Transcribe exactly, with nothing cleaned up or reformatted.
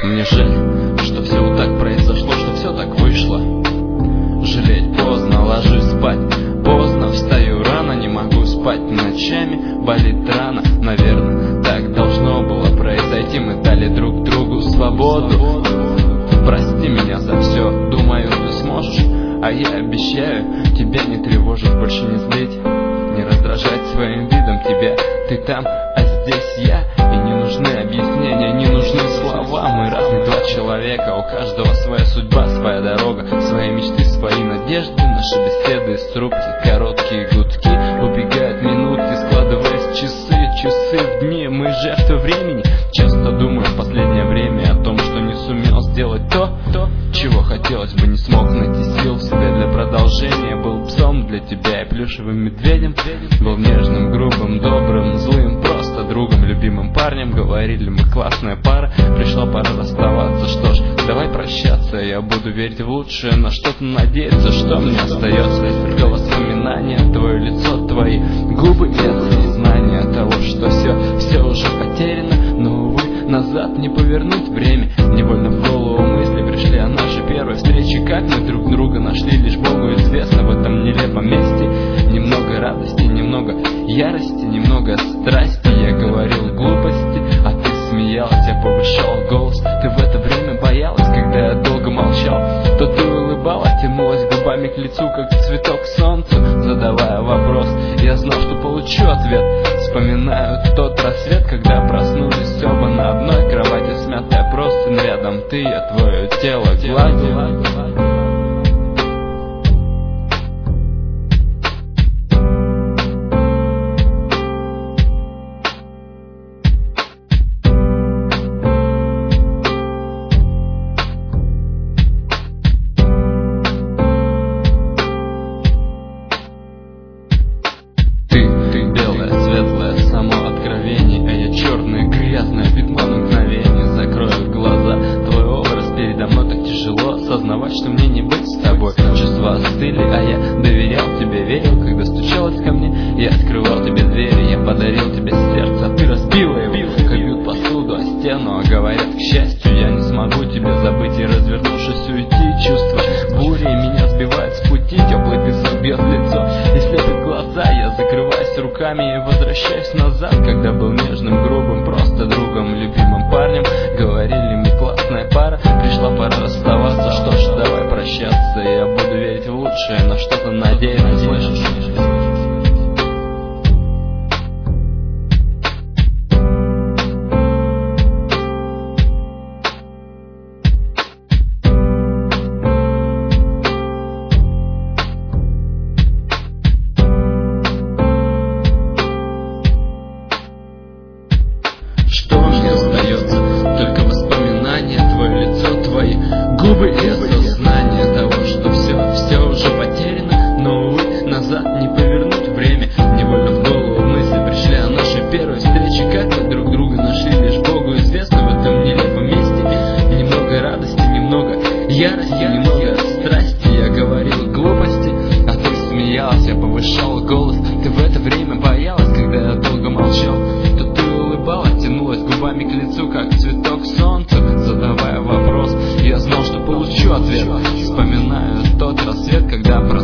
Мне жаль, что все вот так произошло, что все так вышло. Жалеть поздно, ложусь спать поздно, встаю рано, не могу спать ночами, болит рана. Наверное, так должно было произойти. Мы дали друг другу свободу. Прости меня за все, думаю, ты сможешь. А я обещаю тебя не тревожить, больше не злить, не раздражать своим видом тебя. Ты там, а здесь я, и не нужны объяснения, не нужны слова. Мы разные два человека, у каждого своя судьба, своя дорога, свои мечты, свои надежды. Наши беседы из трубки, короткие гудки, убегают минутки, складываясь в часы, часы в дни. Мы жертвы времени. Часто думаю в последнее время о том, что не сумел сделать то, то, чего хотелось бы, не смог найти сил в себе для продолжения. Был псом для тебя и плюшевым медведем, был нежным, грубым, добрым, злым, просто другом, любимым парнем. Говорили мы классная пара, пришла пора расставаться. Что ж, давай прощаться, я буду верить в лучшее, на что-то надеяться. Что мне остается? Только воспоминания, твое лицо, твои губы и осознание того, что все, все уже потеряно. Но, увы, назад не повернуть время. Невольно в голову мысли пришли о нашей первой встрече. Как мы друг друга нашли, лишь Богу известно. В этом нелепом месте немного радости, немного ярости, немного страсти. Я говорил глупости, а ты смеялась. Я повышал голос, ты в это время боялась. Когда я долго молчал, то ты улыбалась, тянулась губами к лицу, как цветок к солнцу, задавая вопрос. Я знал, что получу ответ. Вспоминаю тот рассвет, когда проснулись оба на одной кровати, смятая простынь рядом ты, я твое тело гладил. Сознавать, что мне не быть с тобой. Чувства остыли, а я доверял тебе, верил, когда стучалась ко мне. Я открывал тебе двери, я подарил тебе сердце, а ты разбила его, как бьют посуду о стену. А говорят, к счастью, я не смогу тебя забыть и, развернувшись, уйти. Чувства бури меня сбивают с пути, теплый песок бьет в лицо и слепит глаза. Я закрываюсь руками и возвращаюсь назад, когда был нежным, грубым, просто другом, любимым парнем. Говорили мы классная пара, пришла пора расставаться. Что ж, давай прощаться, я буду верить в лучшее, на что-то надеяться, слышишь? Что мне остается? Только воспоминания, твое лицо, твои губы и осознание того, что все, все уже потеряно. Но, увы, назад не повернуть время. Невольно в голову мысли пришли о нашей первой встрече. Как мы друг друга нашли, лишь Богу известно. В этом нелепом месте немного радости, немного ярости, немного страсти. Я говорил глупости, а ты смеялась. Я повышал голос, ты в это время боялась. Когда я долго молчал, то ты улыбалась, тянулась губами к лицу, как цветок к солнцу, задавая вопрос. Я знал, что получу ответ. Вспоминаю тот рассвет, когда проснулся.